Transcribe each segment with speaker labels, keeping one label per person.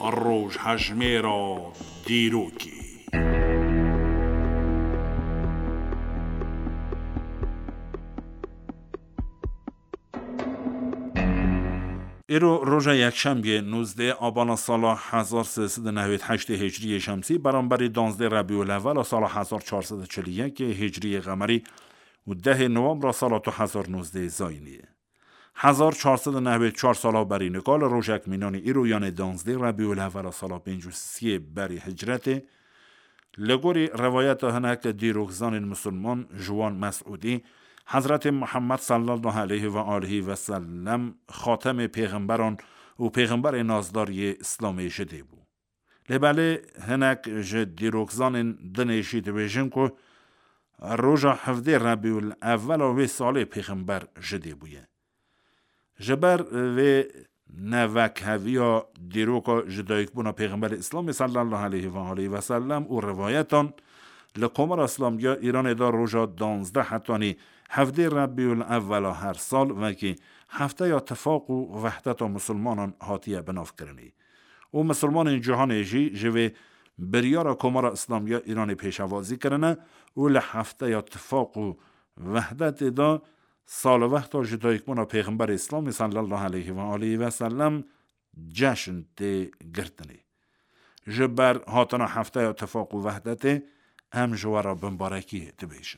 Speaker 1: روش هجمه را دیروکی. ایرو روژا یکشنبه 19 آبان سال 1398 هجری شمسی برابر 12 ربیع الاول سال 1441 هجری قمری و 10 نوامبر سال 2019 زاینی 1494 سال بری نکال روژک مینان ایرویان 12 ربیع الاول سال 53 بری هجرت لگوری روایت هنک دیروگزان مسلمان جوان مسعودی حضرت محمد صلی الله علیه و آله و سلم خاتم پیغمبران و پیغمبر نازداری اسلام شده بود. لباله هنک دیروگزان دنیشید بیشن که روژا 17 ربیع الاول و سال پیغمبر شده بوده. جبر و نوک هویا دیروکا جدایک بونا پیغمبر اسلام صلی الله علیه و آله و سلم و روایتان لقمر اسلامیا ایران دا روژا 12 حتانی 17 ربیع الاول هر سال و که هفته یا اتفاق و وحدت مسلمانان حاتیه بناف کرنی و مسلمان جهان ایجی جوه بریار قمر اسلامیا ایران پیشوازی کرنه و لحفته یا اتفاق و وحدت دا سال وقتا جدایک بونا پیغمبر اسلام صلی الله علیه و آله و سلم جشن ده گرتنی جبر هاتنا هفته یا اتفاق و وحدت هم جوارا بمبارکی دبیشن.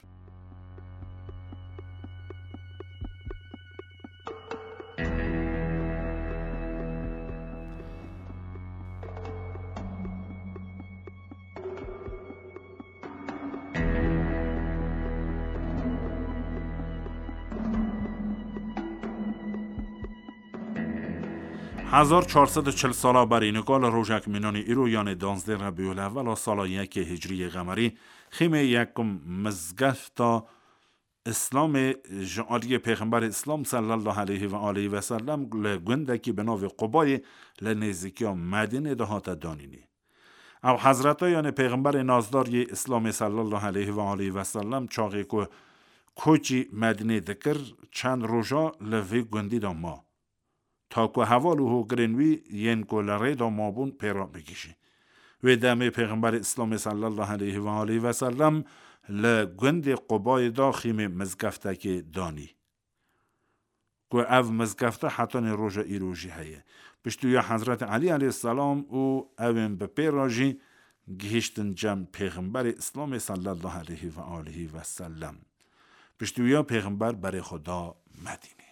Speaker 1: هزار 440 ساله بر اینگال روژک مینانی ایرویان 12 ربیع الاول سال 1 هجری قمری خیمه یکم مزگفتا اسلام جعالی پیغمبر اسلام صلی الله علیه و آله و سلم لگندکی به ناو قبای لنزیکی مدینه دهات دانینی او حضرتایان پیغمبر نازداری اسلام صلی الله علیه و آله و سلم چاقی که کوچی مدینه دکر چند روژا لوی گندی دا ما تا که حوالو گرنوی ین که لره دا مابون پیرا بکشی و دم پیغمبر اسلام صلی الله علیه و آله و سلم لگند قبای دا خیم مزگفته که دانی که او مزگفته حتی روژا ایروژی هیه پشتوی حضرت علی علیه السلام و اوین به پیراجی گهشتن جم پیغمبر اسلام صلی الله علیه و آله و سلم پشتوی پیغمبر برای خدا مدینه.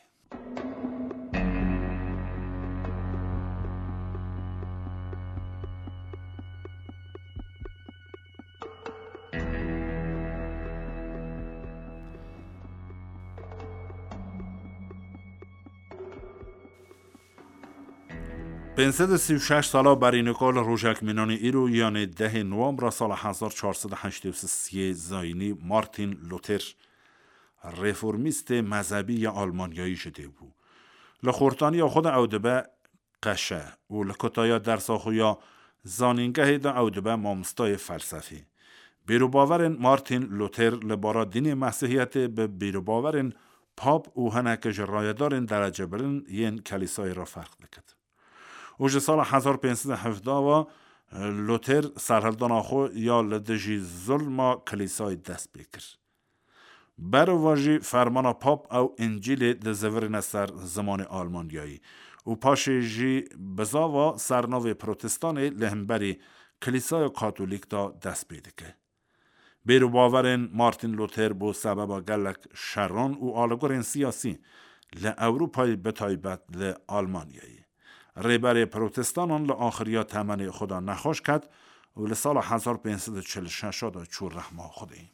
Speaker 1: پنسد 36 ساله بر اینکال روژک مینانی ایرو یعنی 10 نوامبر سال 1483 زاینی مارتین لوتر رفرمیست مذهبی آلمانیایی شده بود. لخورتانی خود اودبه قشه و لکتایا درساخویا زانینگه دا اودبه مامستای فلسفی. بیروباورن مارتین لوتر لبارا دین مسیحیت به بیروباورن پاپ و هنکش رایدارن درجه برن ین کلیسای را فرق دکد. اوج سال 1517 و لوتر سرهلدان آخو یا لدجی ظلم کلیسای دست بکر. برواجی فرمان پاپ او انجیل دزورن سر زمان آلمانیایی و پاشه جی بزا و سرناو پروتستان لهمبری کلیسای کاتولیک دا دست بیدکه. بیرو باورن مارتین لوتر بو سبب گلک شران و آلگورن سیاسی لأوروپای بتایبت لآلمانیایی. ریبر پروتستانان لآخریا تمن خدا نخوش کد و لسال 1546 دا چور رحمه خودی.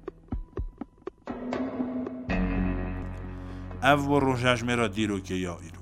Speaker 1: او روژجمه را دیرو که یا ایرو